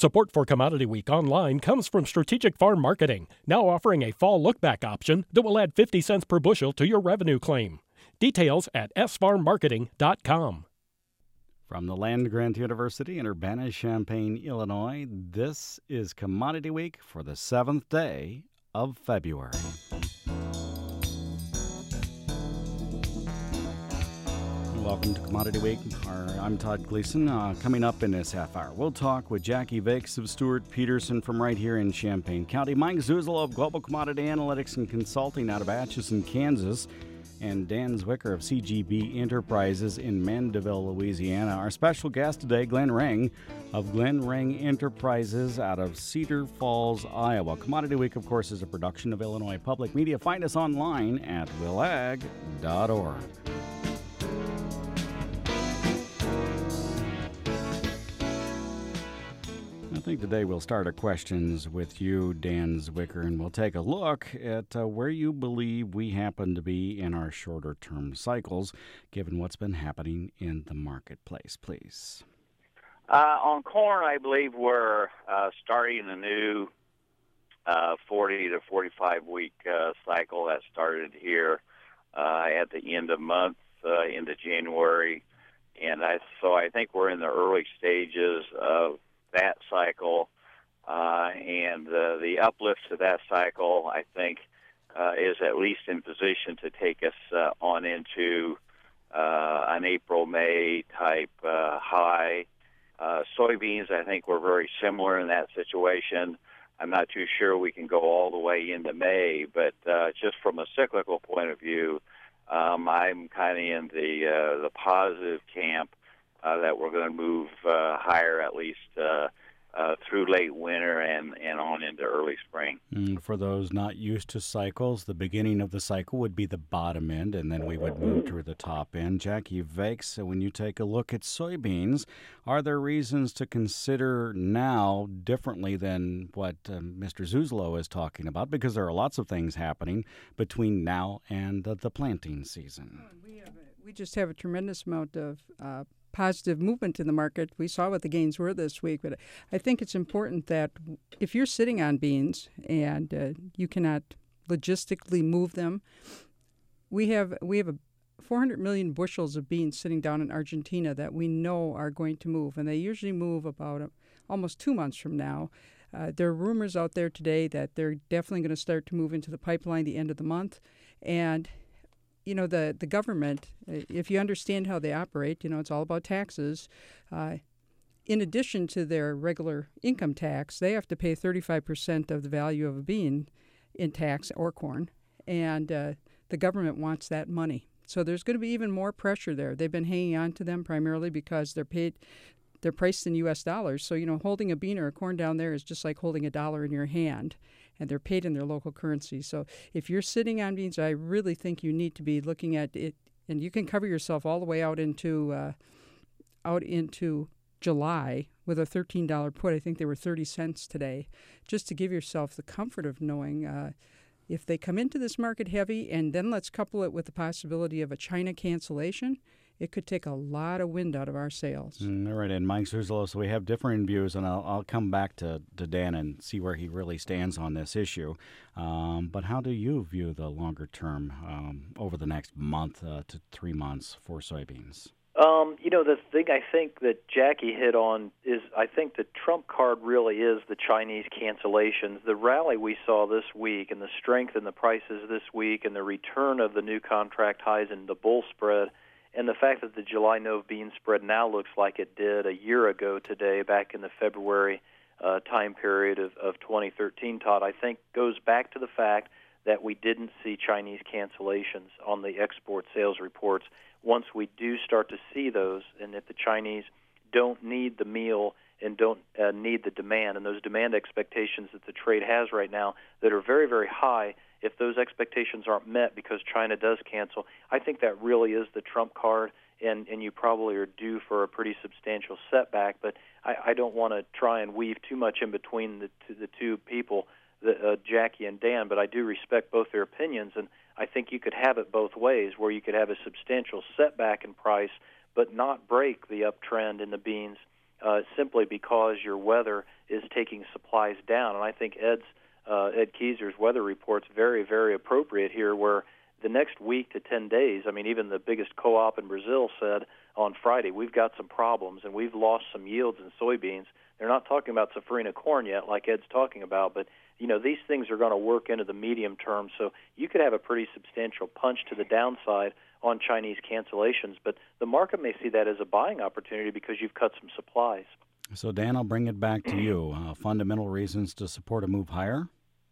Support for Commodity Week online comes from Strategic Farm Marketing, now offering a fall look-back option that will add 50 cents per bushel to your revenue claim. Details at sfarmmarketing.com. From the land-grant University in Urbana-Champaign, Illinois, this is Commodity Week for the 7th day of February. Welcome to Commodity Week. I'm Todd Gleason. Coming up in this half hour, we'll talk with Jackie Vakes of Stewart Peterson from right here in Champaign County, Mike Zuzolo of Global Commodity Analytics and Consulting out of Atchison, Kansas, and Dan Zwicker of CGB Enterprises in Mandeville, Louisiana. Our special guest today, Glenn Ring of Glenn Ring Enterprises out of Cedar Falls, Iowa. Commodity Week, of course, is a production of Illinois Public Media. Find us online at willag.org. I think today we'll start our questions with you, Dan Zwicker, and we'll take a look at where you believe we happen to be in our shorter-term cycles, given what's been happening in the marketplace, please. On corn, I believe we're starting a new 40 to 45-week cycle that started here at the end of month, into January. And I think we're in the early stages of that cycle, and the uplift to that cycle, I think, is at least in position to take us on into an April-May type high. Soybeans, I think we're very similar in that situation. I'm not too sure we can go all the way into May, but just from a cyclical point of view, I'm kind of in the positive camp that we're going to move higher at least through late winter and on into early spring. For those not used to cycles, the beginning of the cycle would be the bottom end, and then we would move to the top end. Jackie Vakes, when you take a look at soybeans, are there reasons to consider now differently than what Mr. Zuzolo is talking about? Because there are lots of things happening between now and the planting season. We just have a tremendous amount of positive movement in the market. We saw what the gains were this week, but I think it's important that if you're sitting on beans and you cannot logistically move them, we have 400 million bushels of beans sitting down in Argentina that we know are going to move, and they usually move about almost 2 months from now. There are rumors out there today that they're definitely going to start to move into the pipeline the end of the month, and you know, the government, if you understand how they operate, you know, it's all about taxes. In addition to their regular income tax, they have to pay 35% of the value of a bean in tax or corn, and the government wants that money. So there's going to be even more pressure there. They've been hanging on to them primarily because they're priced in U.S. dollars. So, you know, holding a bean or a corn down there is just like holding a dollar in your hand, and they're paid in their local currency. So if you're sitting on beans, I really think you need to be looking at it, and you can cover yourself all the way out into July with a $13 put. I think they were 30 cents today, just to give yourself the comfort of knowing if they come into this market heavy, and then let's couple it with the possibility of a China cancellation, it could take a lot of wind out of our sails. All right, and Mike Zuzolo, so we have differing views, and I'll come back to Dan and see where he really stands on this issue. But how do you view the longer term over the next month to 3 months for soybeans? You know, the thing I think that Jackie hit on is I think the trump card really is the Chinese cancellations. The rally we saw this week and the strength in the prices this week and the return of the new contract highs in the bull spread, and the fact that the July Nove bean spread now looks like it did a year ago today, back in the February time period of 2013, Todd, I think goes back to the fact that we didn't see Chinese cancellations on the export sales reports. Once we do start to see those, and if the Chinese don't need the meal and don't need the demand, and those demand expectations that the trade has right now that are very, very high, if those expectations aren't met because China does cancel, I think that really is the trump card, and you probably are due for a pretty substantial setback. But I don't want to try and weave too much in between the two people, Jackie and Dan, but I do respect both their opinions, and I think you could have it both ways, where you could have a substantial setback in price but not break the uptrend in the beans simply because your weather is taking supplies down. And I think Ed Keyser's weather report's very, very appropriate here, where the next week to 10 days, I mean, even the biggest co-op in Brazil said on Friday, we've got some problems and we've lost some yields in soybeans. They're not talking about safrinha corn yet, like Ed's talking about, but these things are going to work into the medium term. So you could have a pretty substantial punch to the downside on Chinese cancellations, but the market may see that as a buying opportunity because you've cut some supplies. So, Dan, I'll bring it back to you. Fundamental reasons to support a move higher?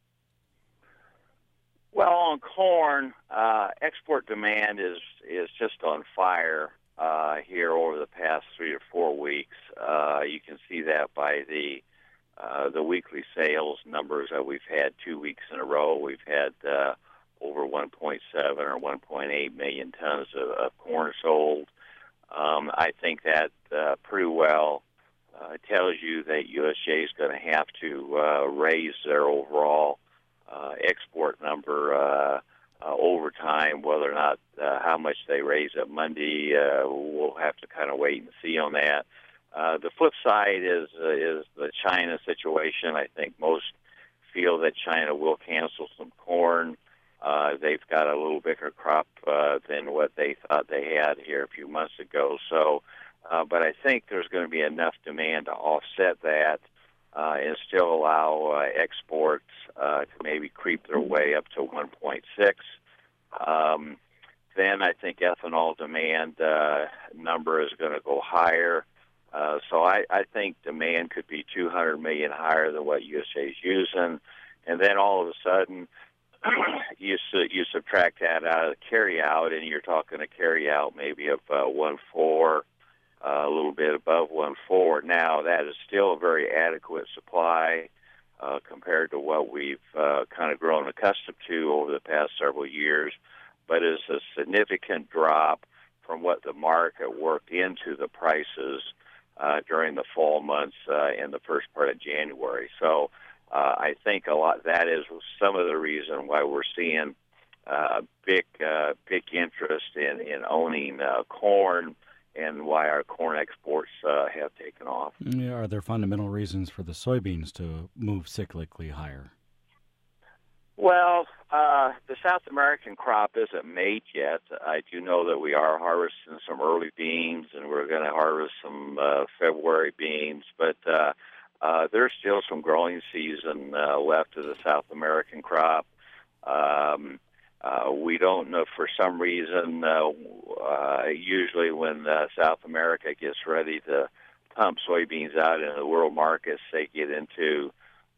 Well, on corn, export demand is just on fire here over the past 3 or 4 weeks. You can see that by the weekly sales numbers that we've had 2 weeks in a row. We've had over 1.7 or 1.8 million tons of corn sold. I think that pretty well tells you that USDA is going to have to raise their overall export number over time. Whether or not how much they raise it Monday, we'll have to kind of wait and see on that. The flip side is the China situation. I think most feel that China will cancel some corn. They've got a little bigger crop than what they thought they had here a few months ago. So, but I think there's going to be enough demand to offset that and still allow exports to maybe creep their way up to 1.6. Then I think ethanol demand number is going to go higher. So I think demand could be 200 million higher than what USA is using. And then all of a sudden, you subtract that out of the carry-out, and you're talking a carry-out maybe of 1.4, a little bit above 1.4. Now, that is still a very adequate supply compared to what we've kind of grown accustomed to over the past several years, but is a significant drop from what the market worked into the prices during the fall months in the first part of January. So I think a lot that is some of the reason why we're seeing big interest in owning corn and why our corn exports have taken off. Yeah, are there fundamental reasons for the soybeans to move cyclically higher? Well, the South American crop isn't made yet. I do know that we are harvesting some early beans, and we're going to harvest some February beans, but there's still some growing season left of the South American crop. We don't know, for some reason, usually when South America gets ready to pump soybeans out into the world markets, they get into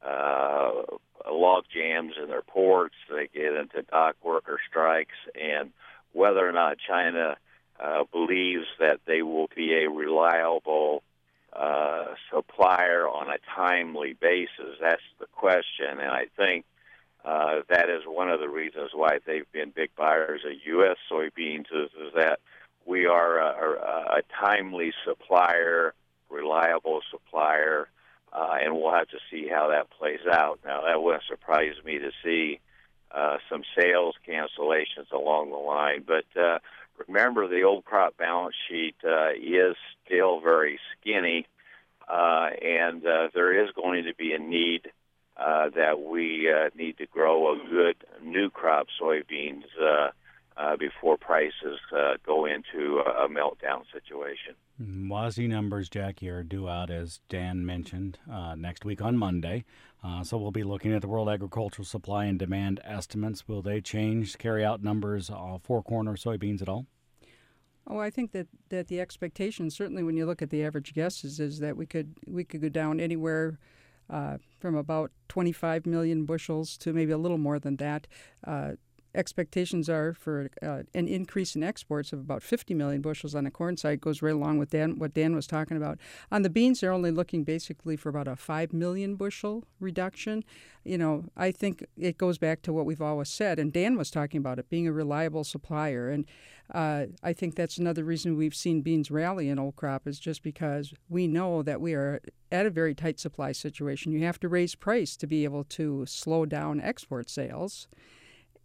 log jams in their ports, they get into dock worker strikes, and whether or not China believes that they will be a reliable supplier on a timely basis, that's the question. And I think that is one of the reasons why they've been big buyers of U.S. soybeans is that we are a timely supplier, reliable supplier, and we'll have to see how that plays out. Now, that wouldn't surprise me to see some sales cancellations along the line. But remember, the old crop balance sheet is still very skinny, and there is going to be a need that we need to grow a good new crop soybeans before prices go into a meltdown situation. WASDE numbers, Jackie, are due out, as Dan mentioned, next week on Monday. So we'll be looking at the World Agricultural Supply and Demand estimates. Will they change carry-out numbers for corn or soybeans at all? Oh, I think that the expectation, certainly when you look at the average guesses, is that we could go down anywhere from about 25 million bushels to maybe a little more than that. Expectations are for an increase in exports of about 50 million bushels on the corn side. Goes right along with what Dan was talking about. On the beans, they're only looking basically for about a 5 million bushel reduction. I think it goes back to what we've always said, and Dan was talking about it, being a reliable supplier. And I think that's another reason we've seen beans rally in old crop, is just because we know that we are at a very tight supply situation. You have to raise price to be able to slow down export sales.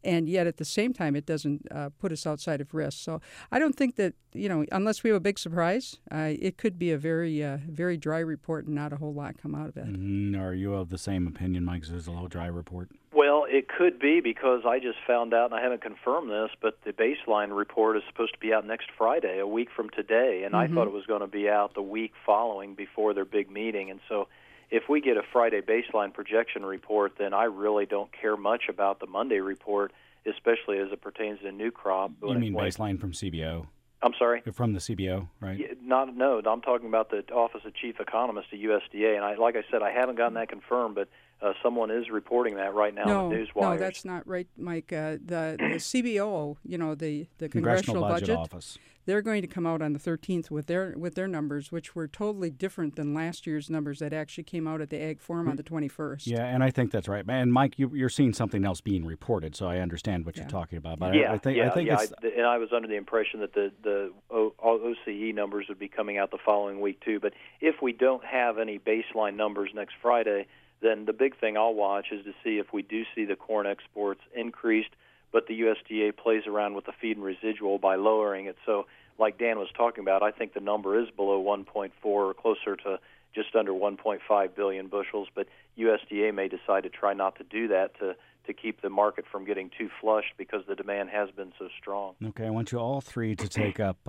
and yet at the same time it doesn't put us outside of risk. So I don't think that, unless we have a big surprise, it could be a very dry report and not a whole lot come out of it. Are you of the same opinion, Mike Zuzolo, dry report? Well, it could be, because I just found out, and I haven't confirmed this, but the baseline report is supposed to be out next Friday, a week from today, and I thought it was going to be out the week following before their big meeting. And so if we get a Friday baseline projection report, then I really don't care much about the Monday report, especially as it pertains to new crop. You mean baseline from CBO? I'm sorry? From the CBO, right? No, I'm talking about the Office of Chief Economist at USDA, and like I said, I haven't gotten that confirmed, but someone is reporting that right now in the newswires. No, that's not right, Mike. The CBO, the Congressional Budget Office, they're going to come out on the 13th with their numbers, which were totally different than last year's numbers that actually came out at the Ag Forum on the 21st. Yeah, and I think that's right. And Mike, you're seeing something else being reported, so I understand what you're talking about. But I think and I was under the impression that the OCE numbers would be coming out the following week too. But if we don't have any baseline numbers next Friday, then the big thing I'll watch is to see if we do see the corn exports increased, but the USDA plays around with the feed and residual by lowering it. So like Dan was talking about, I think the number is below 1.4 or closer to just under 1.5 billion bushels, but USDA may decide to try not to do that to keep the market from getting too flushed because the demand has been so strong. Okay, I want you all three to take up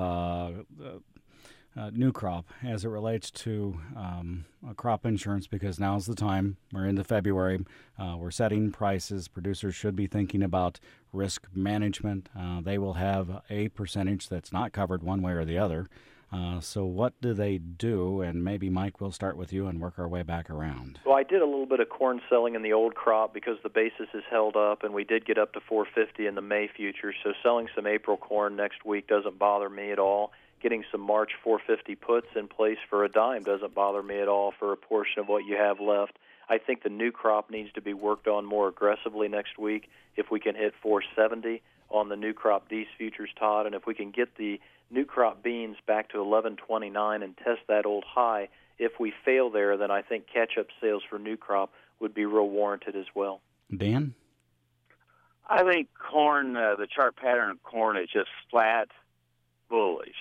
new crop as it relates to crop insurance, because now's the time. We're into February. We're setting prices. Producers should be thinking about risk management. They will have a percentage that's not covered one way or the other. So what do they do? And maybe, Mike, we'll start with you and work our way back around. Well, I did a little bit of corn selling in the old crop because the basis is held up, and we did get up to $4.50 in the May futures. So selling some April corn next week doesn't bother me at all. Getting some March 450 puts in place for a dime doesn't bother me at all for a portion of what you have left. I think the new crop needs to be worked on more aggressively next week if we can hit 470 on the new crop D's futures, Todd, and if we can get the new crop beans back to 1129 and test that old high. If we fail there, then I think catch-up sales for new crop would be real warranted as well. Dan? I think corn, the chart pattern of corn is just flat bullish.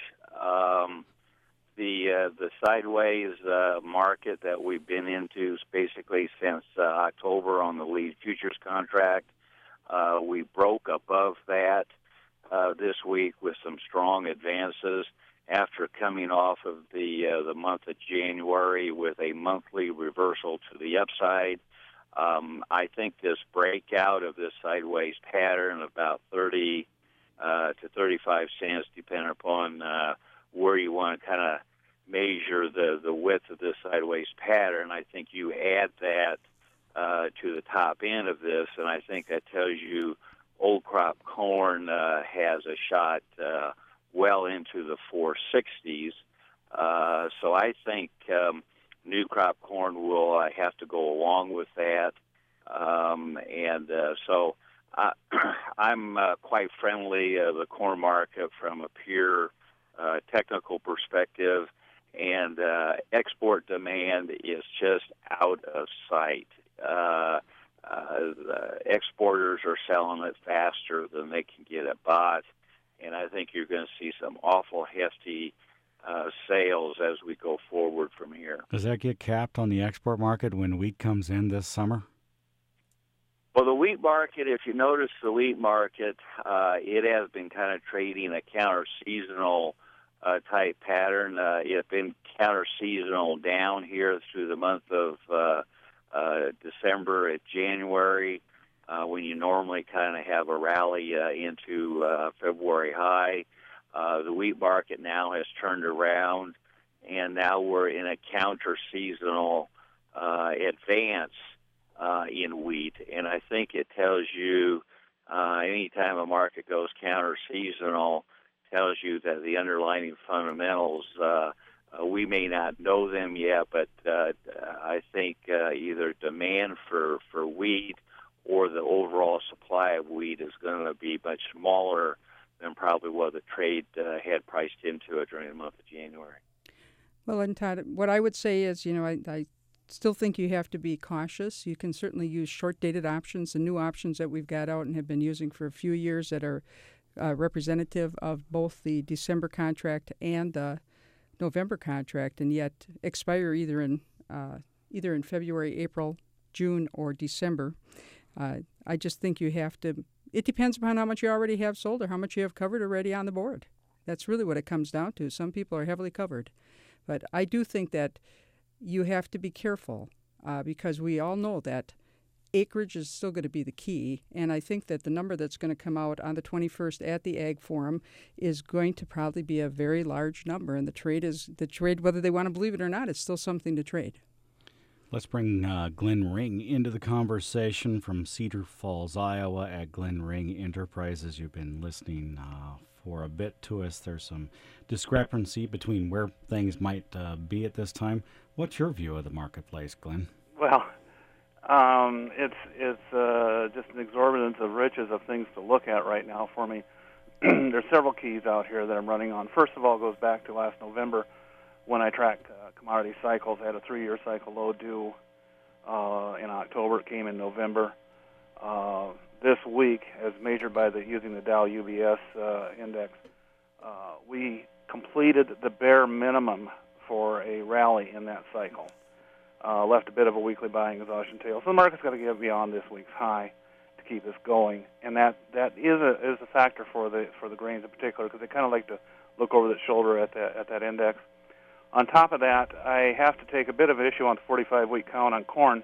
The sideways market that we've been into basically since October on the lead futures contract, we broke above that this week with some strong advances after coming off of the month of January with a monthly reversal to the upside. I think this breakout of this sideways pattern, about 30 to 35 cents, depending upon where you want to kind of measure the width of this sideways pattern. I think you add that to the top end of this, and I think that tells you old crop corn has a shot well into the 460s. So I think new crop corn will have to go along with that. So I'm quite friendly of the corn market from a pure technical perspective, and export demand is just out of sight. The exporters are selling it faster than they can get it bought, and I think you're going to see some awful hefty sales as we go forward from here. Does that get capped on the export market when wheat comes in this summer? Well, the wheat market, if you notice the wheat market, it has been kind of trading a counter-seasonal type pattern. It's been counter-seasonal down here through the month of December and January, when you normally kind of have a rally into February high. The wheat market now has turned around, and now we're in a counter-seasonal advance in wheat. And I think it tells you anytime a market goes counter-seasonal, tells you that the underlying fundamentals, we may not know them yet, but I think either demand for wheat or the overall supply of wheat is going to be much smaller than probably what the trade had priced into it during the month of January. Well, and Todd, what I would say is, I still think you have to be cautious. You can certainly use short-dated options, the new options that we've got out and have been using for a few years that are representative of both the December contract and the November contract, and yet expire either in February, April, June, or December. I just think you have to. It depends upon how much you already have sold or how much you have covered already on the board. That's really what it comes down to. Some people are heavily covered, but I do think that you have to be careful because we all know that acreage is still going to be the key, and I think that the number that's going to come out on the 21st at the Ag Forum is going to probably be a very large number, and the trade, whether they want to believe it or not, is still something to trade. Let's bring Glenn Ring into the conversation from Cedar Falls, Iowa at Glenn Ring Enterprises. You've been listening for a bit to us. There's some discrepancy between where things might be at this time. What's your view of the marketplace, Glenn? Well, it's just an exorbitance of riches of things to look at right now for me. There's several keys out here that I'm running on. First of all, goes back to last November when I tracked commodity cycles. I had a 3-year cycle low due in October. It came in November. This week, as measured by using the Dow UBS index, we completed the bare minimum for a rally in that cycle. Left a bit of a weekly buying exhaustion tail. So the market's got to get beyond this week's high to keep us going, and that is a factor for the grains in particular, because they kind of like to look over the shoulder at that index. On top of that, I have to take a bit of an issue on the 45-week count on corn.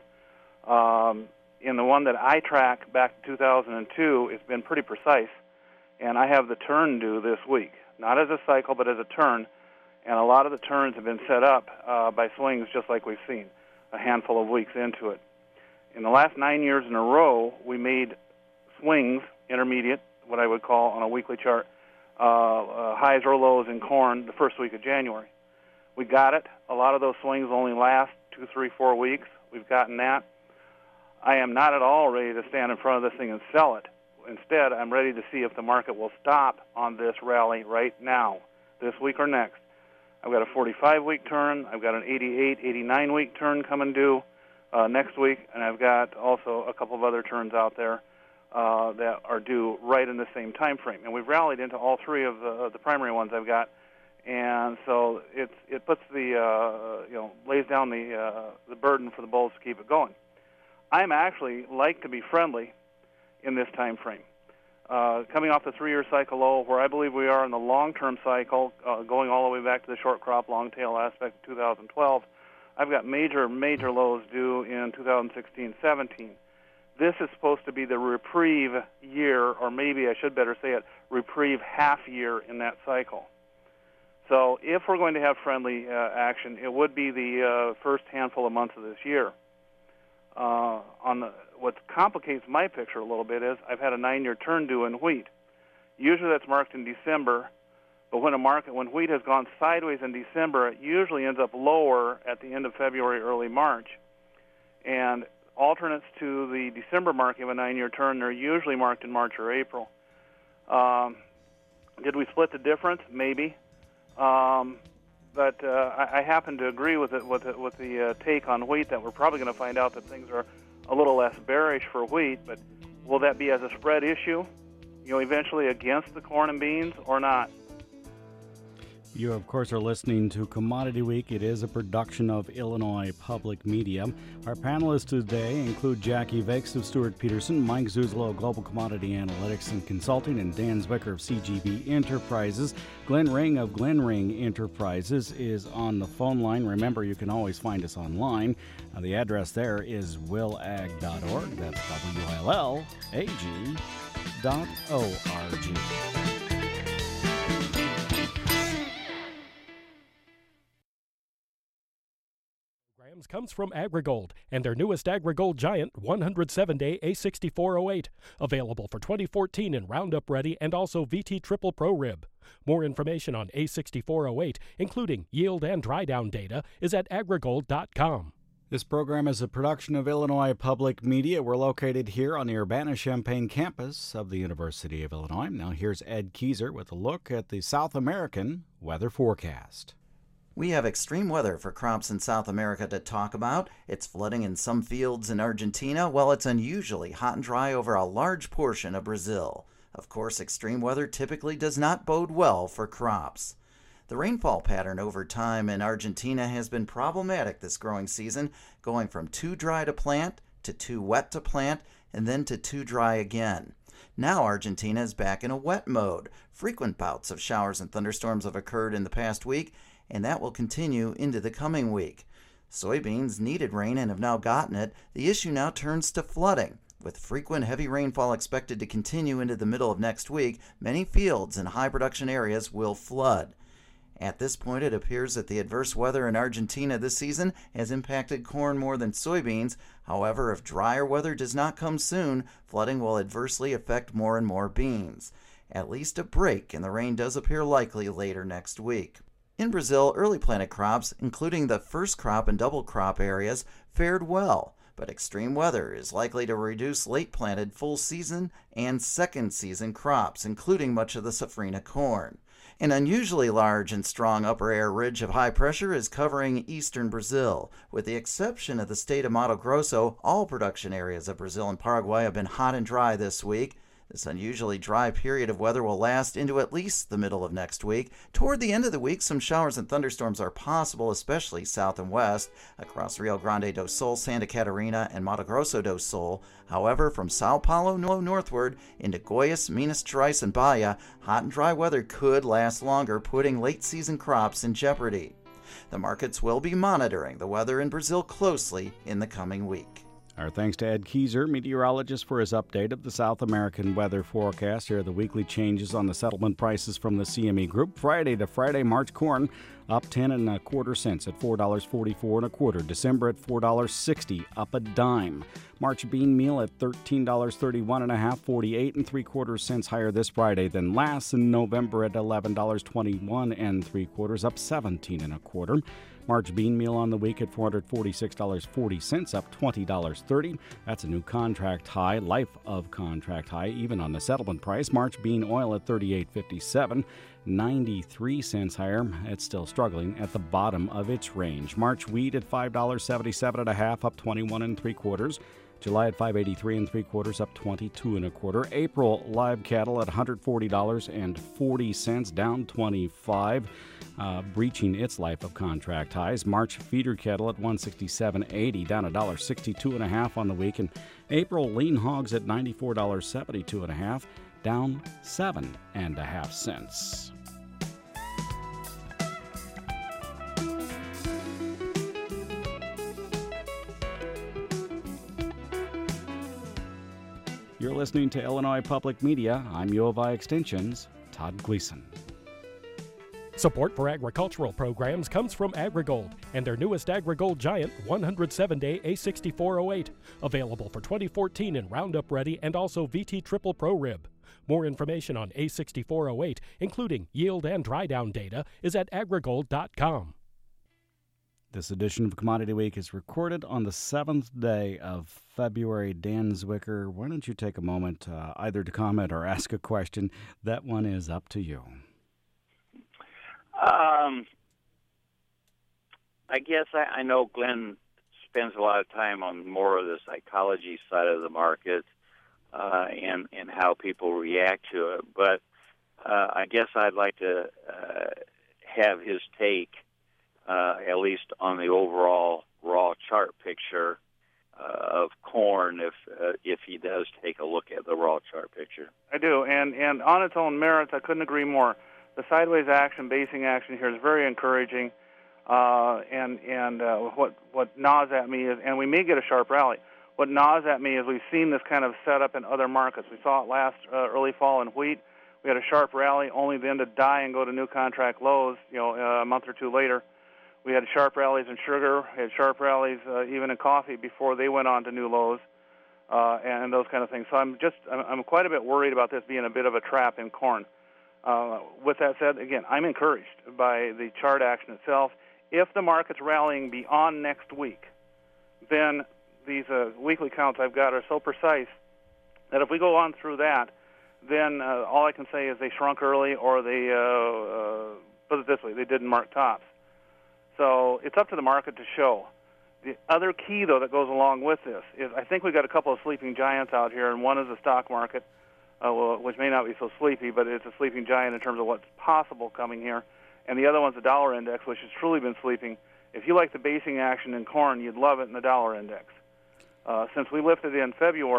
In the one that I track back to 2002, it's been pretty precise, and I have the turn due this week, not as a cycle but as a turn, and a lot of the turns have been set up by swings just like we've seen, a handful of weeks into it. In the last 9 years in a row, we made swings, intermediate, what I would call on a weekly chart, highs or lows in corn the first week of January. We got it. A lot of those swings only last 2, 3, 4 weeks. We've gotten that. I am not at all ready to stand in front of this thing and sell it. Instead, I'm ready to see if the market will stop on this rally right now, this week or next. I've got a 45-week turn. I've got an 88, 89-week turn coming due next week, and I've got also a couple of other turns out there that are due right in the same time frame. And we've rallied into all three of the primary ones I've got, and so it puts lays down the burden for the bulls to keep it going. I'm actually like to be friendly in this time frame. Coming off the 3-year cycle low, where I believe we are in the long-term cycle, going all the way back to the short crop, long-tail aspect of 2012, I've got major lows due in 2016-17. This is supposed to be the reprieve year, or maybe I should better say it, reprieve half year in that cycle. So if we're going to have friendly action, it would be the first handful of months of this year. What complicates my picture a little bit is I've had a 9-year turn due in wheat. Usually that's marked in December, but when wheat has gone sideways in December, it usually ends up lower at the end of February, early March. And alternates to the December marking of a 9-year turn, they're usually marked in March or April. Did we split the difference? Maybe. But I happen to agree with the take on wheat that we're probably going to find out that things are a little less bearish for wheat. But will that be as a spread issue, eventually against the corn and beans, or not? You, of course, are listening to Commodity Week. It is a production of Illinois Public Media. Our panelists today include Jackie Vakes of Stuart Peterson, Mike Zuzolo of Global Commodity Analytics and Consulting, and Dan Zwicker of CGB Enterprises. Glenn Ring of Glenn Ring Enterprises is on the phone line. Remember, you can always find us online. The address there is willag.org. That's WILLAG.org. Comes from AgriGold and their newest AgriGold Giant 107-day A6408, available for 2014 in Roundup Ready and also VT Triple Pro Rib. More information on A6408, including yield and dry down data, is at agrigold.com. This program is a production of Illinois Public Media. We're located here on the Urbana-Champaign campus of the University of Illinois. Now here's Ed Keyser with a look at the South American weather forecast. We have extreme weather for crops in South America to talk about. It's flooding in some fields in Argentina, while it's unusually hot and dry over a large portion of Brazil. Of course, extreme weather typically does not bode well for crops. The rainfall pattern over time in Argentina has been problematic this growing season, going from too dry to plant, to too wet to plant, and then to too dry again. Now Argentina is back in a wet mode. Frequent bouts of showers and thunderstorms have occurred in the past week, and that will continue into the coming week. Soybeans needed rain and have now gotten it. The issue now turns to flooding. With frequent heavy rainfall expected to continue into the middle of next week, many fields in high production areas will flood. At this point, it appears that the adverse weather in Argentina this season has impacted corn more than soybeans. However, if drier weather does not come soon, flooding will adversely affect more and more beans. At least a break in the rain does appear likely later next week. In Brazil, early planted crops, including the first crop and double crop areas, fared well, but extreme weather is likely to reduce late planted full season and second season crops, including much of the safrinha corn. An unusually large and strong upper air ridge of high pressure is covering eastern Brazil. With the exception of the state of Mato Grosso, all production areas of Brazil and Paraguay have been hot and dry this week. This unusually dry period of weather will last into at least the middle of next week. Toward the end of the week, some showers and thunderstorms are possible, especially south and west, across Rio Grande do Sul, Santa Catarina, and Mato Grosso do Sul. However, from Sao Paulo northward into Goiás, Minas Gerais, and Bahia, hot and dry weather could last longer, putting late-season crops in jeopardy. The markets will be monitoring the weather in Brazil closely in the coming week. Our thanks to Ed Keyser, meteorologist, for his update of the South American weather forecast. Here are the weekly changes on the settlement prices from the CME Group. Friday to Friday, March corn up 10.25 cents at $4.44 1/4. December at $4.60, up a dime. March bean meal at $13.31 1/2, 48 3/4 cents higher this Friday than last. In November at $11.21 3/4, up 17 1/4. March bean meal on the week at $446.40, up $20.30. That's a new contract high, life of contract high, even on the settlement price. March bean oil at $38.57, 93 cents higher. It's still struggling at the bottom of its range. March wheat at $5.77 1/2, up 21 3/4. July at $5.83 3/4, up 22 1/4. April live cattle at $140.40, down 25, breaching its life of contract highs. March feeder cattle at $167.80, down $1.62 1/2 on the week. And April lean hogs at $94.72 1/2, down 7.5 cents. You're listening to Illinois Public Media. I'm U of I Extension's Todd Gleason. Support for agricultural programs comes from AgriGold and their newest AgriGold Giant 107-day A6408, available for 2014 in Roundup Ready and also VT Triple Pro Rib. More information on A6408, including yield and dry down data, is at agrigold.com. This edition of Commodity Week is recorded on the 7th day of February. Dan Zwicker, why don't you take a moment either to comment or ask a question? That one is up to you. I guess I know Glenn spends a lot of time on more of the psychology side of the market and how people react to it, but I guess I'd like to have his take, at least on the overall raw chart picture of corn, if he does take a look at the raw chart picture. I do, and on its own merits, I couldn't agree more. The sideways action, basing action here is very encouraging, and what gnaws at me is, and we may get a sharp rally. What gnaws at me is we've seen this kind of setup in other markets. We saw it last early fall in wheat. We had a sharp rally, only then to die and go to new contract lows. A month or two later. We had sharp rallies in sugar, we had sharp rallies even in coffee before they went on to new lows, and those kind of things. So I'm quite a bit worried about this being a bit of a trap in corn. With that said, again, I'm encouraged by the chart action itself. If the market's rallying beyond next week, then these weekly counts I've got are so precise that if we go on through that, then all I can say is they shrunk early, or they, put it this way, they didn't mark tops. So it's up to the market to show. The other key, though, that goes along with this is I think we've got a couple of sleeping giants out here, and one is the stock market, which may not be so sleepy, but it's a sleeping giant in terms of what's possible coming here. And the other one's the dollar index, which has truly been sleeping. If you like the basing action in corn, you'd love it in the dollar index. Since we lifted in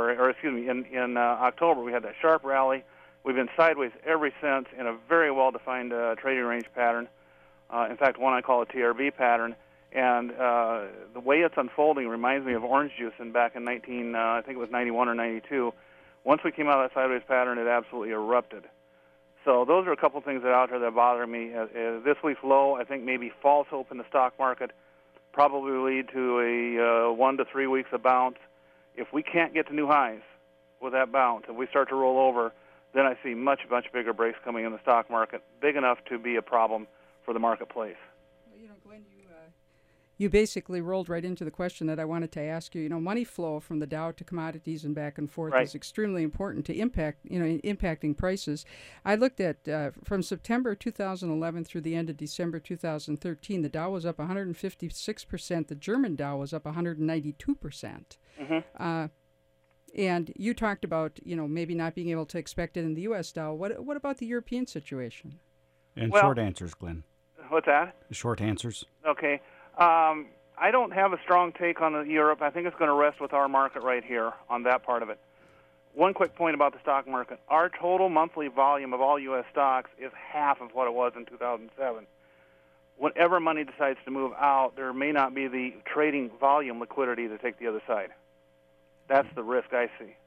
in October, we had that sharp rally. We've been sideways ever since in a very well-defined trading range pattern. In fact, one I call a TRB pattern. And the way it's unfolding reminds me of orange juice back in I think it was 91 or 92. Once we came out of that sideways pattern, it absolutely erupted. So those are a couple things that are out there that bother me. This week's low, I think maybe false hope in the stock market, probably lead to a 1 to 3 weeks of bounce. If we can't get to new highs with that bounce, if we start to roll over, then I see much, much bigger breaks coming in the stock market, big enough to be a problem for the marketplace. Glenn, you basically rolled right into the question that I wanted to ask you. Money flow from the Dow to commodities and back and forth is extremely important to impacting prices. I looked at from September 2011 through the end of December 2013, the Dow was up 156%. The German Dow was up 192%. Mm-hmm. And you talked about maybe not being able to expect it in the U.S. Dow. What about the European situation? And short answers, Glenn. What's that? Short answers. Okay. I don't have a strong take on Europe. I think it's going to rest with our market right here on that part of it. One quick point about the stock market. Our total monthly volume of all U.S. stocks is half of what it was in 2007. Whenever money decides to move out, there may not be the trading volume liquidity to take the other side. That's the risk I see.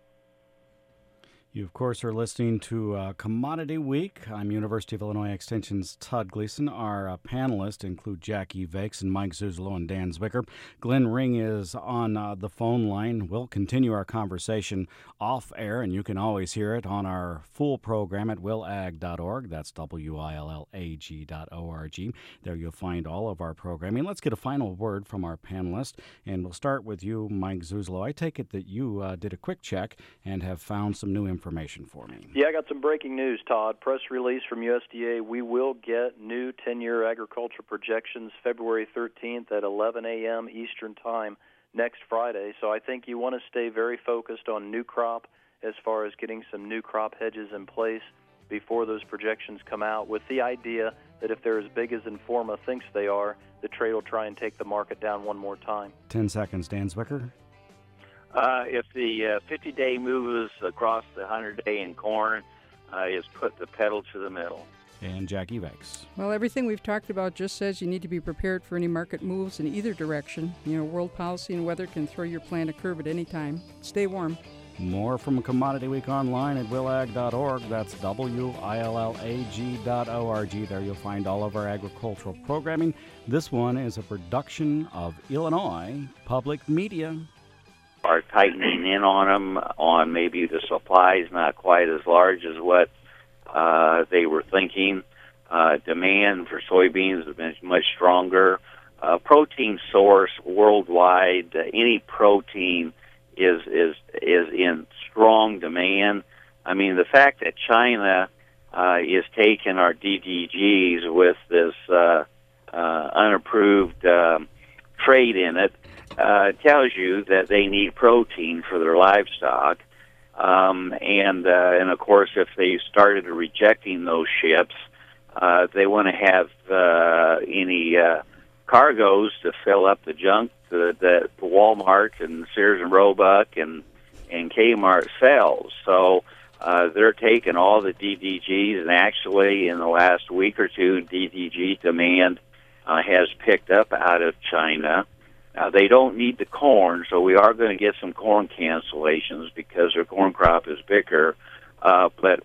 You, of course, are listening to Commodity Week. I'm University of Illinois Extension's Todd Gleason. Our panelists include Jackie Vakes and Mike Zuzolo and Dan Zwicker. Glenn Ring is on the phone line. We'll continue our conversation off air, and you can always hear it on our full program at willag.org. That's willag.org. There you'll find all of our programming. Let's get a final word from our panelists, and we'll start with you, Mike Zuzolo. I take it that you did a quick check and have found some new information for me. Yeah, I got some breaking news, Todd. Press release from USDA. We will get new 10-year agriculture projections February 13th at 11 a.m. Eastern Time next Friday. So I think you want to stay very focused on new crop as far as getting some new crop hedges in place before those projections come out, with the idea that if they're as big as Informa thinks they are, the trade will try and take the market down one more time. 10 seconds, Dan Zwicker. If the 50-day moves across the 100-day in corn, is put the pedal to the metal. And Jackie Vakes. Well, everything we've talked about just says you need to be prepared for any market moves in either direction. World policy and weather can throw your plant a curve at any time. Stay warm. More from Commodity Week online at willag.org. That's willag.org. There you'll find all of our agricultural programming. This one is a production of Illinois Public Media. Are tightening in on them on maybe the supplies not quite as large as what they were thinking. Demand for soybeans has been much stronger. Protein source worldwide, any protein is in strong demand. I mean, the fact that China is taking our DDGs with this unapproved trade in it tells you that they need protein for their livestock. And of course, if they started rejecting those ships, they want to have any cargoes to fill up the junk that Walmart and Sears and Roebuck and Kmart sells. So they're taking all the DDGs, and actually in the last week or two, DDG demand has picked up out of China. They don't need the corn, so we are going to get some corn cancellations because their corn crop is bigger. But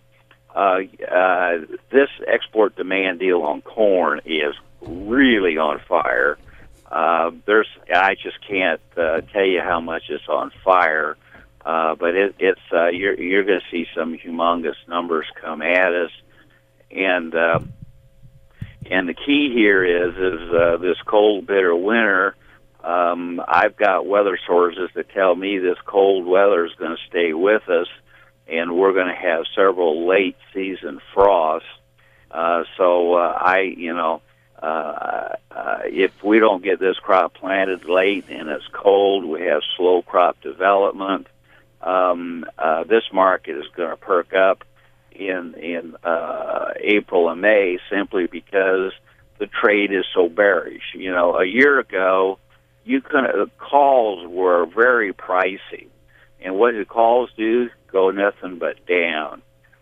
this export demand deal on corn is really on fire. I just can't tell you how much it's on fire, but it's you're going to see some humongous numbers come at us, and the key here is this cold, bitter winter. I've got weather sources that tell me this cold weather is going to stay with us, and we're going to have several late season frosts. So if we don't get this crop planted late and it's cold, we have slow crop development. This market is going to perk up in April and May simply because the trade is so bearish. You know, a year ago, calls were very pricey, and what do calls do? Go nothing but down.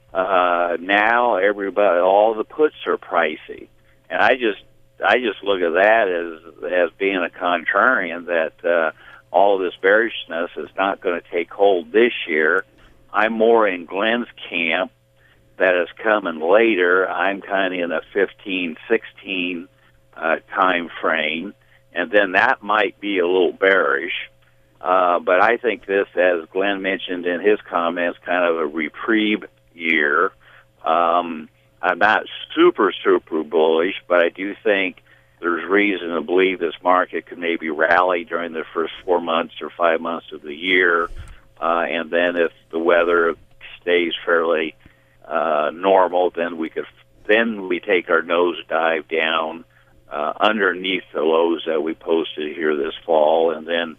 Now all the puts are pricey, and I just look at that as being a contrarian that all of this bearishness is not going to take hold this year. I'm more in Glenn's camp that is coming later. I'm kind of in a 15, 16 time frame, and then that might be a little bearish. But I think this, as Glenn mentioned in his comments, kind of a reprieve year. I'm not super bullish, but I do think there's reason to believe this market could maybe rally during the first 4 months or 5 months of the year. And then if the weather stays fairly normal, then we take our nosedive down underneath the lows that we posted here this fall, and then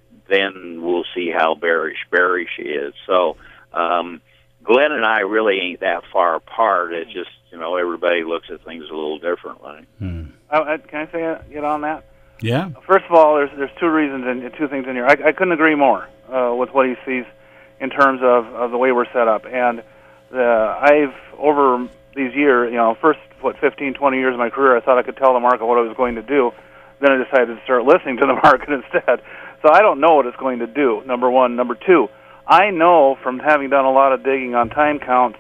we'll see how bearish is. So Glenn and I really ain't that far apart. It's just, everybody looks at things a little differently. Can I get on that? Yeah. First of all, there's two reasons and two things in here. I couldn't agree more with what he sees in terms of the way we're set up. And I've, over these years, first, 15, 20 years of my career, I thought I could tell the market what I was going to do. Then I decided to start listening to the market instead. So I don't know what it's going to do, number one. Number two, I know from having done a lot of digging on time counts,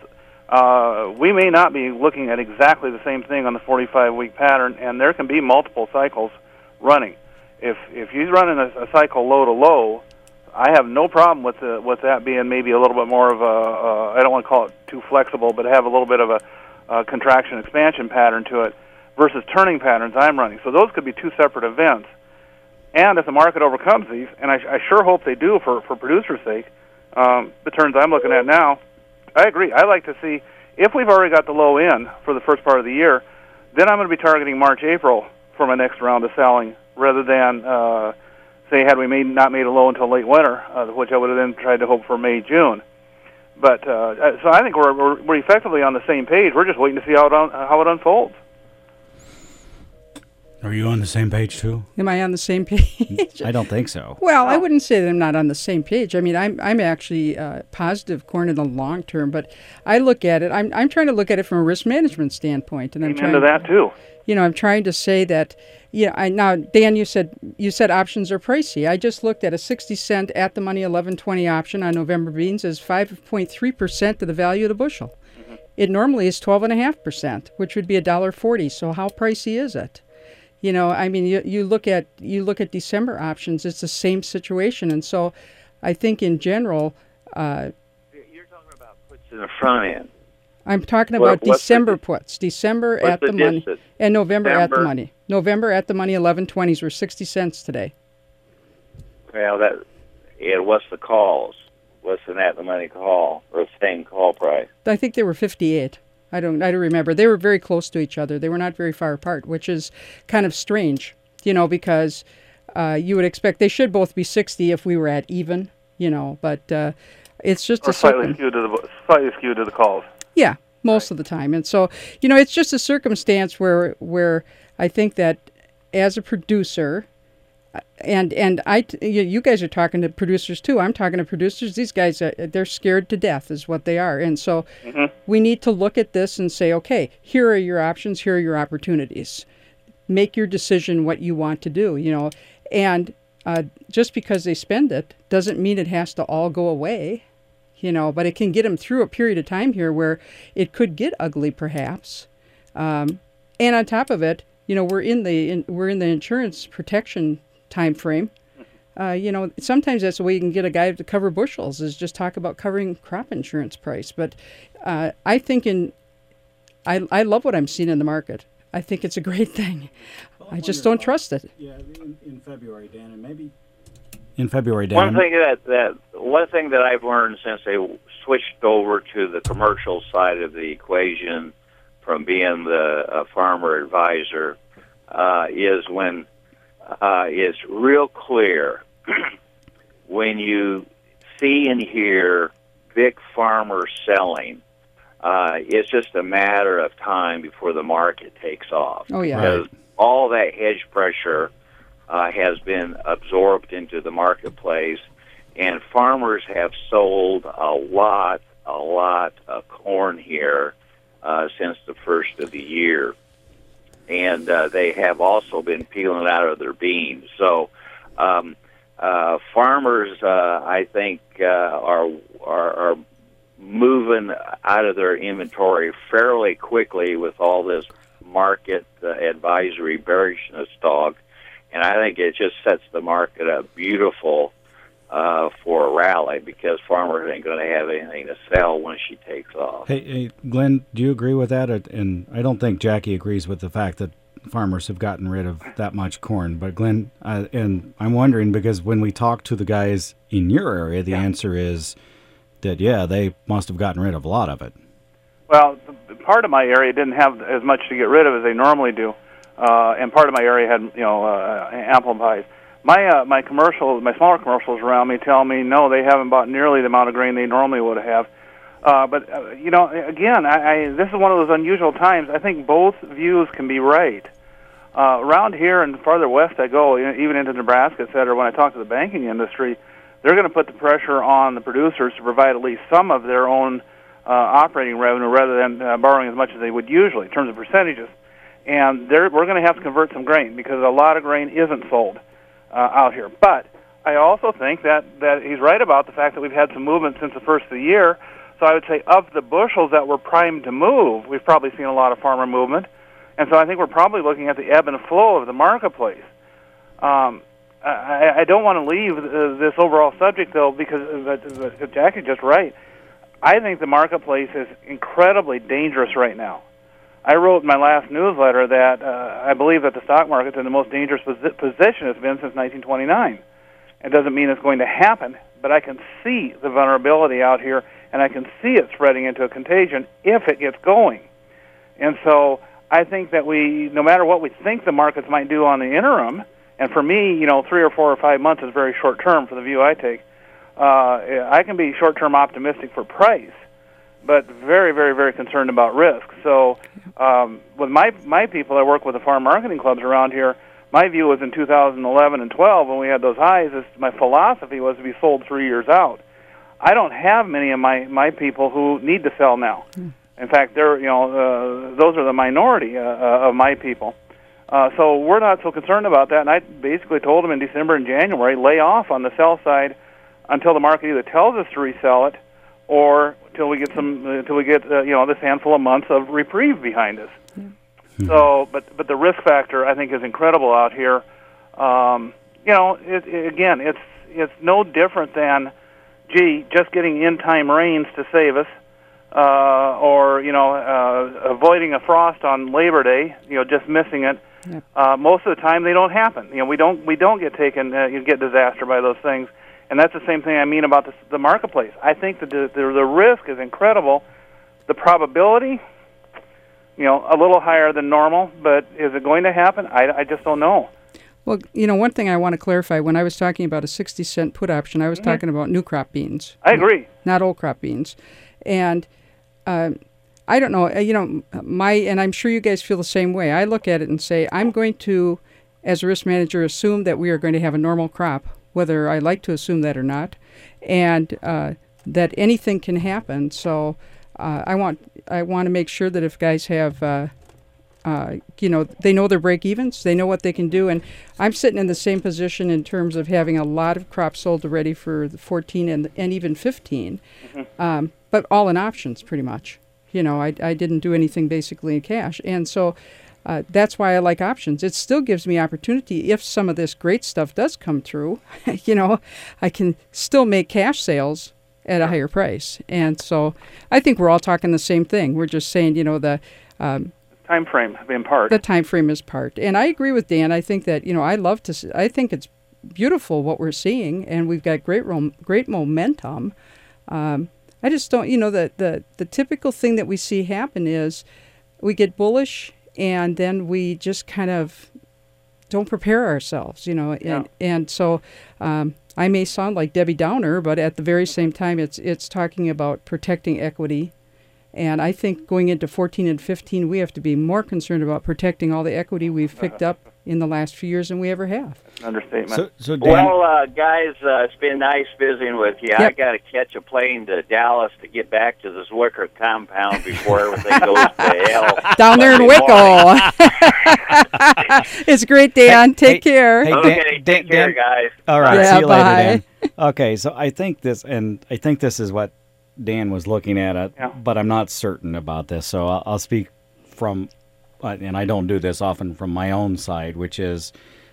we may not be looking at exactly the same thing on the 45-week pattern, and there can be multiple cycles running. If you're running a cycle low to low, I have no problem with that being maybe a little bit more of I don't want to call it too flexible, but have a little bit of a contraction expansion pattern to it versus turning patterns I'm running. So those could be two separate events. And if the market overcomes these, and I sure hope they do for producers' sake, the turns I'm looking at now, I agree. I like to see, if we've already got the low in for the first part of the year, then I'm going to be targeting March, April for my next round of selling, rather than, say, had we not made a low until late winter, which I would have then tried to hope for May, June. But so I think we're effectively on the same page. We're just waiting to see how it unfolds. Are you on the same page too? Am I on the same page? I don't think so. Well, I wouldn't say that I'm not on the same page. I mean, I'm actually positive corn in the long term, but I look at it. I'm trying to look at it from a risk management standpoint, and I'm trying to that too. I'm trying to say that. Now, Dan, you said options are pricey. I just looked at a 60-cent at the money 11.20 option on November beans as 5.3% of the value of the bushel. Mm-hmm. It normally is 12.5%, which would be $1.40. So how pricey is it? I mean, you look at December options, it's the same situation, and so I think in general, you're talking about puts in the front end. I'm talking about December puts, December at the money, and November at the money. November at the money 11.20s were 60 cents today. Well, what's the calls? What's an at the money call or the same call price? I think they were 58. I don't remember. They were very close to each other. They were not very far apart, which is kind of strange, because you would expect they should both be 60 if we were at even, but it's just slightly skewed to the calls. Yeah, most of the time. And so, it's just a circumstance where I think that as a producer, and you guys are talking to producers too. I'm talking to producers. These guys, they're scared to death is what they are. And so we need to look at this and say, okay, here are your options. Here are your opportunities. Make your decision what you want to do, And just because they spend it doesn't mean it has to all go away, but it can get them through a period of time here where it could get ugly perhaps. And on top of it, we're in the insurance protection time frame. Sometimes that's the way you can get a guy to cover bushels is just talk about covering crop insurance price. But I think I love what I'm seeing in the market. I think it's a great thing. I just don't trust it. Yeah, in February, Dan, and maybe in February, Dan. One thing that I've learned since they switched over to the commercial side of the equation from being the farmer advisor is when it's real clear when you see and hear big farmers selling. It's just a matter of time before the market takes off. Oh, yeah. Because all that hedge pressure has been absorbed into the marketplace, and farmers have sold a lot of corn here since the first of the year. And they have also been peeling out of their beans. So farmers, I think, are moving out of their inventory fairly quickly with all this market advisory bearishness talk, and I think it just sets the market up beautiful for a rally, because farmers ain't going to have anything to sell when she takes off. Hey, Glenn, do you agree with that? And I don't think Jackie agrees with the fact that farmers have gotten rid of that much corn. But Glenn, and I'm wondering, because when we talk to the guys in your area, the answer is that, yeah, they must have gotten rid of a lot of it. Well, part of my area didn't have as much to get rid of as they normally do, and part of my area had, ample buys. My commercials, my smaller commercials around me tell me no, they haven't bought nearly the amount of grain they normally would have. But again, this is one of those unusual times. I think both views can be right. Around here and farther west I go, even into Nebraska, et cetera, when I talk to the banking industry, they're going to put the pressure on the producers to provide at least some of their own operating revenue rather than borrowing as much as they would usually in terms of percentages. And we're going to have to convert some grain, because a lot of grain isn't sold out here. But I also think that he's right about the fact that we've had some movement since the first of the year. So I would say of the bushels that were primed to move, we've probably seen a lot of farmer movement. And so I think we're probably looking at the ebb and flow of the marketplace. I don't want to leave this overall subject, though, because Jackie's just right. I think the marketplace is incredibly dangerous right now. I wrote in my last newsletter that I believe that the stock market's in the most dangerous position it's been since 1929. It doesn't mean it's going to happen, but I can see the vulnerability out here, and I can see it spreading into a contagion if it gets going. And so I think that no matter what we think the markets might do on the interim, and for me, 3 or 4 or 5 months is very short term for the view I take. I can be short term optimistic for price, but very, very, very concerned about risk. So with my people, I work with the farm marketing clubs around here. My view was in 2011 and 12 when we had those highs. My philosophy was to be sold 3 years out. I don't have many of my people who need to sell now. In fact, those are the minority of my people. So we're not so concerned about that. And I basically told them in December and January, lay off on the sell side until the market either tells us to resell it, or until we get this handful of months of reprieve behind us. Yeah. So, but the risk factor I think is incredible out here. It's no different than, just getting in-time rains to save us, or avoiding a frost on Labor Day, just missing it. Yep. Most of the time they don't happen. We don't get taken, get disaster by those things. And that's the same thing I mean about the marketplace. I think that the risk is incredible. The probability, a little higher than normal, but is it going to happen? I just don't know. Well, one thing I want to clarify, when I was talking about a 60-cent put option, I was talking about new crop beans. I agree. Not old crop beans. And I don't know, and I'm sure you guys feel the same way. I look at it and say, I'm going to, as a risk manager, assume that we are going to have a normal crop, whether I like to assume that or not, and that anything can happen. So I want to make sure that if guys have, they know their break-evens, they know what they can do. And I'm sitting in the same position in terms of having a lot of crops sold already for the 14 and even 15, but all in options pretty much. I didn't do anything basically in cash. And so that's why I like options. It still gives me opportunity. If some of this great stuff does come through, I can still make cash sales at a higher price. And so I think we're all talking the same thing. We're just saying, the time frame in part. The time frame is part. And I agree with Dan. I think that, I think it's beautiful what we're seeing, and we've got great momentum. I just don't, the typical thing that we see happen is we get bullish, and then we just kind of don't prepare ourselves, and so I may sound like Debbie Downer, but at the very same time, it's talking about protecting equity. And I think going into 14 and 15, we have to be more concerned about protecting all the equity we've picked up in the last few years than we ever have. That's an understatement. So Dan, Well, guys, it's been nice visiting with you. Yep. I got to catch a plane to Dallas to get back to the Zwicker compound before everything goes to hell. Down there in Monday morning. Wickle. It's great, Dan. Take care. hey, Okay, take care, Dan. guys. All right, Yeah, see you bye. later, Dan. Okay, so I think this is what Dan was looking at, but I'm not certain about this. So I'll speak from, and I don't do this often, from my own side, which is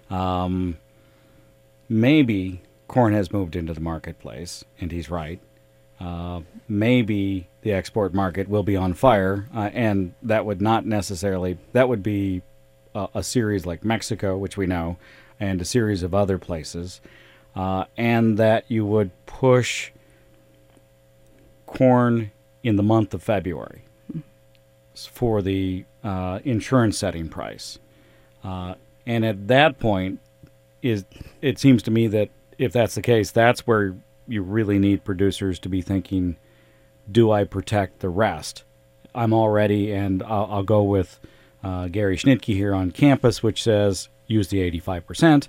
maybe corn has moved into the marketplace, and he's right. Maybe the export market will be on fire, and that would not necessarily, that would be a series like Mexico, which we know, and a series of other places, and that you would push corn in the month of February for the insurance setting price. And at that point, it seems to me that if that's the case, that's where you really need producers to be thinking, do I protect the rest? I'm already, and I'll go with Gary Schnitke here on campus, which says use the 85%.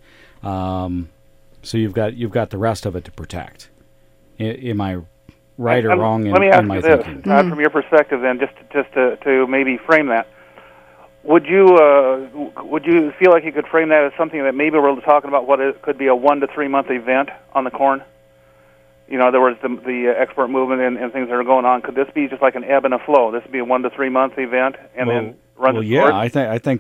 So you've got the rest of it to protect. Am I right or wrong in my thinking? Todd, from your perspective, then, just to maybe frame that, would you feel like you could frame that as something that maybe we're talking about what it could be a 1 to 3 month event on the corn? In other words, the export movement and things that are going on. Could this be just like an ebb and a flow? This would be a 1 to 3 month event, and then run. Well, yeah, I think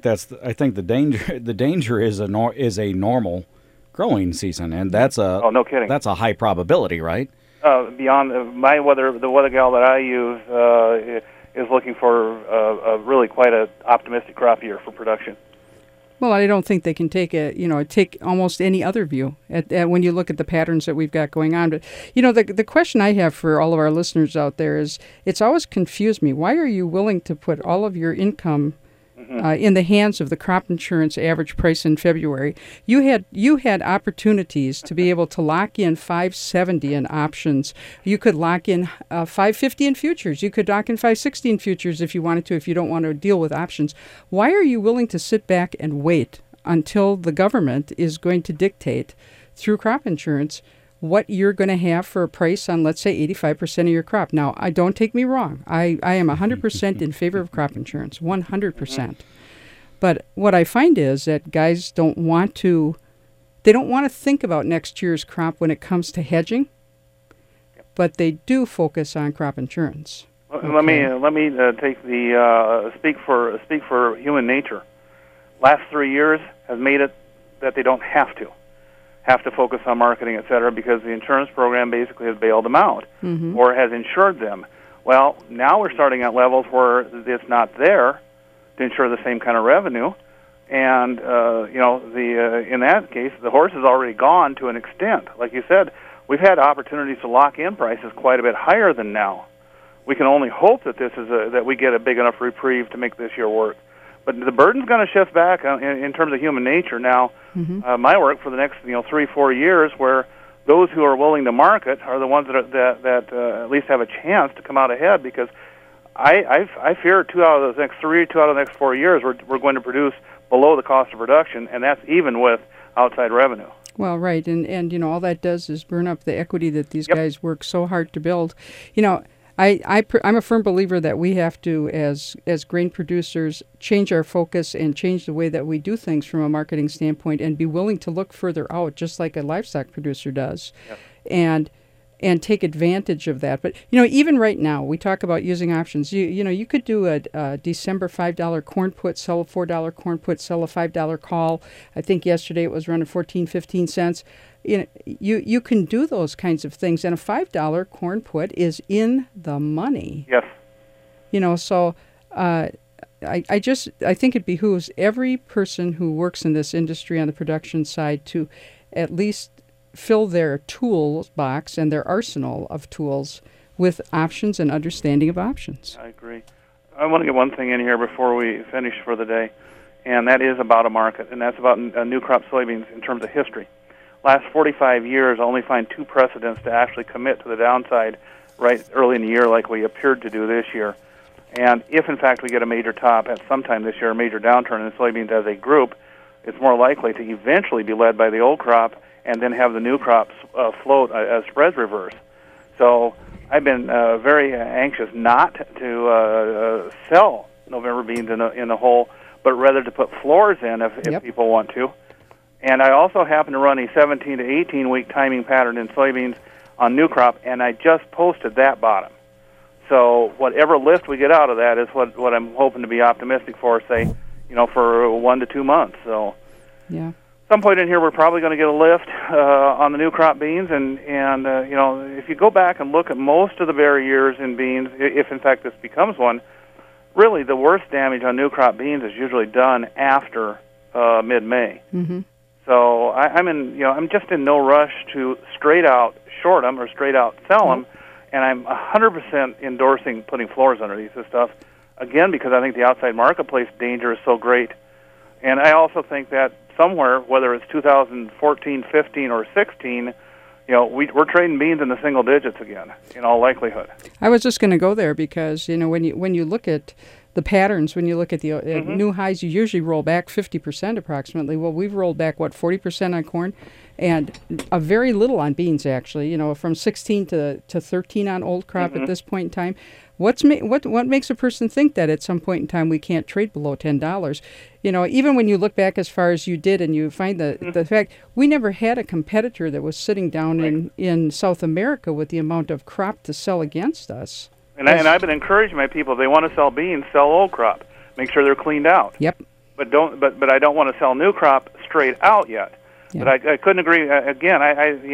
the danger is a normal growing season, and that's no kidding. That's a high probability, right? Beyond the weather gal that I use is looking for a really quite an optimistic crop year for production. Well, I don't think they can take almost any other view at when you look at the patterns that we've got going on. But the question I have for all of our listeners out there is, it's always confused me. Why are you willing to put all of your income in the hands of the crop insurance average price in February? You had opportunities to be able to lock in $5.70 in options. You could lock in $5.50 in futures. You could lock in $5.60 in futures if you wanted to, if you don't want to deal with options. Why are you willing to sit back and wait until the government is going to dictate through crop insurance what you're going to have for a price on, let's say, 85% of your crop? Now, don't take me wrong. I am 100% in favor of crop insurance, 100%. But what I find is that guys don't want to think about next year's crop when it comes to hedging, but they do focus on crop insurance. Okay. Let me take the speak for human nature. Last 3 years has made it that they don't have to focus on marketing, et cetera, because the insurance program basically has bailed them out or has insured them. Well, now we're starting at levels where it's not there to ensure the same kind of revenue, and in that case, the horse is already gone to an extent. Like you said, we've had opportunities to lock in prices quite a bit higher than now. We can only hope that that we get a big enough reprieve to make this year work. But the burden's going to shift back in terms of human nature. Now, my work for the next 3-4 years, where those who are willing to market are the ones that at least have a chance to come out ahead. Because I fear 2 out of the next 3, 2 out of the next 4 years, we're going to produce below the cost of production, and that's even with outside revenue. Well, right, and all that does is burn up the equity that these guys work so hard to build. I'm a firm believer that we have to, as grain producers, change our focus and change the way that we do things from a marketing standpoint, and be willing to look further out, just like a livestock producer does, and take advantage of that. But even right now, we talk about using options. You could do a December $5 corn put, sell a $4 corn put, sell a $5 call. I think yesterday it was running 14-15 cents. You can do those kinds of things, and a $5 corn put is in the money. Yes. So I think it behooves every person who works in this industry on the production side to at least fill their toolbox and their arsenal of tools with options and understanding of options. I agree. I want to get one thing in here before we finish for the day. and that is about a market, and that's about new crop soybeans in terms of history. Last 45 years, I only find 2 precedents to actually commit to the downside right early in the year like we appeared to do this year. And if, in fact, we get a major top at some time this year, a major downturn in soybeans as a group, it's more likely to eventually be led by the old crop and then have the new crops float as spreads reverse. So I've been very anxious not to sell November beans in a hole, but rather to put floors in if people want to. And I also happen to run a 17 to 18 week timing pattern in soybeans on new crop, and I just posted that bottom. So whatever lift we get out of that is what I'm hoping to be optimistic for, say, for 1 to 2 months. So some point in here we're probably going to get a lift on the new crop beans, and if you go back and look at most of the bear years in beans, if in fact this becomes one, really the worst damage on new crop beans is usually done after mid-May. Mm-hmm. So I'm just in no rush to straight out short them or straight out sell them, and I'm 100% endorsing putting floors underneath this stuff, again, because I think the outside marketplace danger is so great. And I also think that somewhere, whether it's 2014, 15, or 16, we're trading beans in the single digits again, in all likelihood. I was just going to go there because, when you look at the patterns, when you look at the new highs, you usually roll back 50% approximately. Well, we've rolled back, 40% on corn, and a very little on beans, actually, from 16 to 13 on old crop at this point in time. What makes a person think that at some point in time we can't trade below $10? Even when you look back as far as you did and you find the fact we never had a competitor that was sitting down in South America with the amount of crop to sell against us. And I've been encouraging my people, if they want to sell beans, sell old crop. Make sure they're cleaned out. Yep. But I don't want to sell new crop straight out yet. Yep. But I couldn't agree. Again,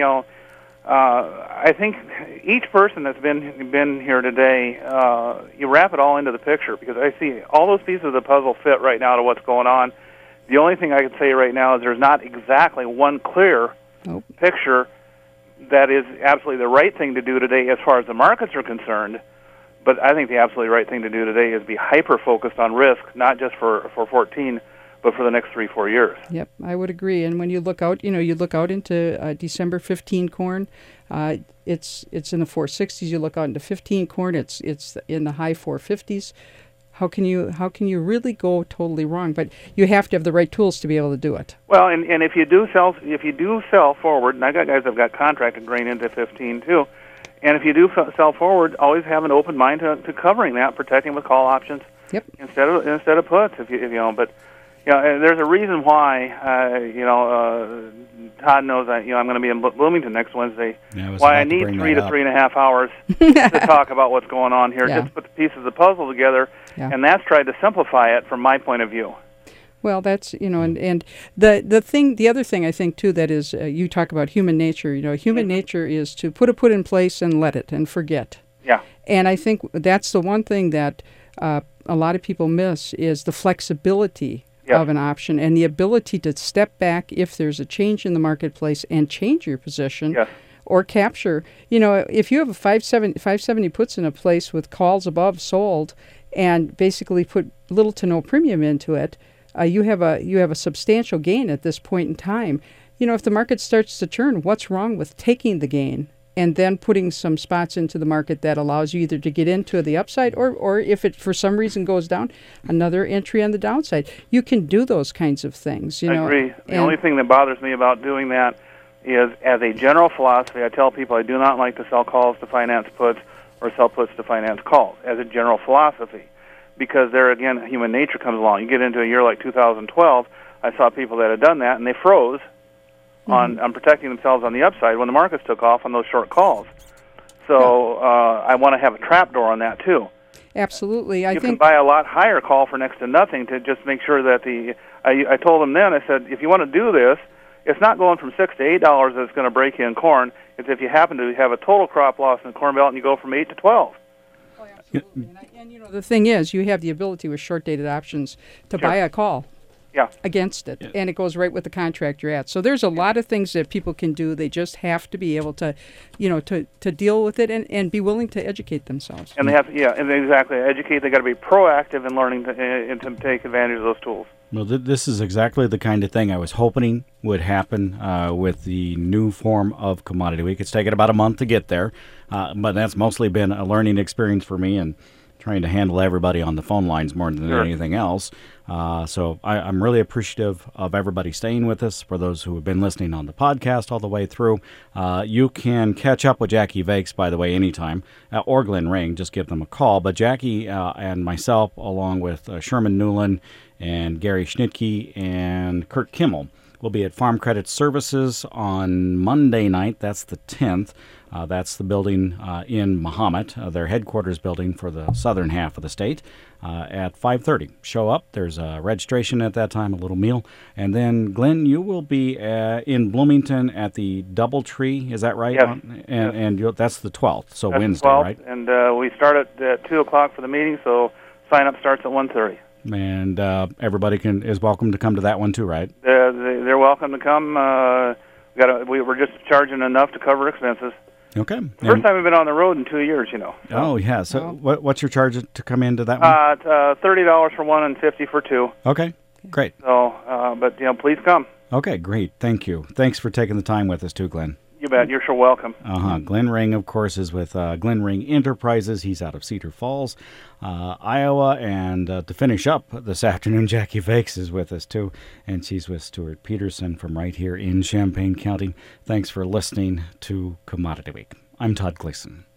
I think each person that's been here today, you wrap it all into the picture, because I see all those pieces of the puzzle fit right now to what's going on. The only thing I could say right now is there's not exactly one clear picture that is absolutely the right thing to do today as far as the markets are concerned. But I think the absolutely right thing to do today is be hyper-focused on risk, not just for 14, but for the next 3-4 years. Yep, I would agree. And when you look out, you look out into December 15 corn, it's in the 460s. You look out into 15 corn, it's in the high 450s. How can you really go totally wrong? But you have to have the right tools to be able to do it. Well, and if you do sell forward, and I got guys that've got contracted grain into 15 too. And if you do sell forward, always have an open mind to covering that, protecting with call options. Yep. Instead of puts, if you know. But there's a reason why. Todd knows I'm going to be in Bloomington next Wednesday. Why I need 3 to 3.5 hours to talk about what's going on here. Just put the pieces of the puzzle together, and that's tried to simplify it from my point of view. Well, that's, and the other thing I think too that is, you talk about human nature. Human nature is to put in place and let it and forget. Yeah. And I think that's the one thing that a lot of people miss is the flexibility of an option and the ability to step back if there's a change in the marketplace and change your position. Yes. Or capture. If you have a 570 puts in a place with calls above sold and basically put little to no premium into it, you have a substantial gain at this point in time. If the market starts to turn, what's wrong with taking the gain and then putting some spots into the market that allows you either to get into the upside or if it for some reason goes down, another entry on the downside. You can do those kinds of things. I agree. The only thing that bothers me about doing that is, as a general philosophy, I tell people I do not like to sell calls to finance puts or sell puts to finance calls, as a general philosophy. Because there, again, human nature comes along. You get into a year like 2012, I saw people that had done that, and they froze on protecting themselves on the upside when the markets took off on those short calls. So I want to have a trapdoor on that, too. Absolutely. You can buy a lot higher call for next to nothing to just make sure that I told them then, I said, if you want to do this, it's not going from $6 to $8 that's going to break you in corn. It's if you happen to have a total crop loss in the Corn Belt and you go from 8 to 12. Absolutely. And the thing is, you have the ability with short-dated options to buy a call against it, and it goes right with the contract you're at. So there's a lot of things that people can do. They just have to be able to, to deal with it and be willing to educate themselves. And they have to, and exactly, educate. They got to be proactive in learning to take advantage of those tools. Well, this is exactly the kind of thing I was hoping would happen with the new form of Commodity Week. It's taken about a month to get there, but that's mostly been a learning experience for me and trying to handle everybody on the phone lines more than anything else. So I'm really appreciative of everybody staying with us. For those who have been listening on the podcast all the way through, you can catch up with Jackie Vakes, by the way, anytime, or Glenn Ring. Just give them a call. But Jackie and myself, along with Sherman Newland and Gary Schnitke and Kurt Kimmel, will be at Farm Credit Services on Monday night. That's the 10th. That's the building in Mahomet, their headquarters building for the southern half of the state, at 5:30. Show up. There's a registration at that time, a little meal. And then, Glenn, you will be in Bloomington at the Doubletree. Is that right? Yes. And that's the 12th, so That's Wednesday, 12th, right? And we start at 2 o'clock for the meeting, so sign-up starts at 1:30. And everybody is welcome to come to that one too, right? They're welcome to come. We're just charging enough to cover expenses. Okay. First time we've been on the road in 2 years, you know. Oh, yeah. So what's your charge to come into that one? It's $30 for one and $50 for two. Okay, great. So, but please come. Okay, great. Thank you. Thanks for taking the time with us too, Glenn. You bet. You're sure welcome. Glenn Ring, of course, is with Glenn Ring Enterprises. He's out of Cedar Falls, Iowa. And to finish up this afternoon, Jackie Vakes is with us, too. And she's with Stuart Peterson from right here in Champaign County. Thanks for listening to Commodity Week. I'm Todd Gleason.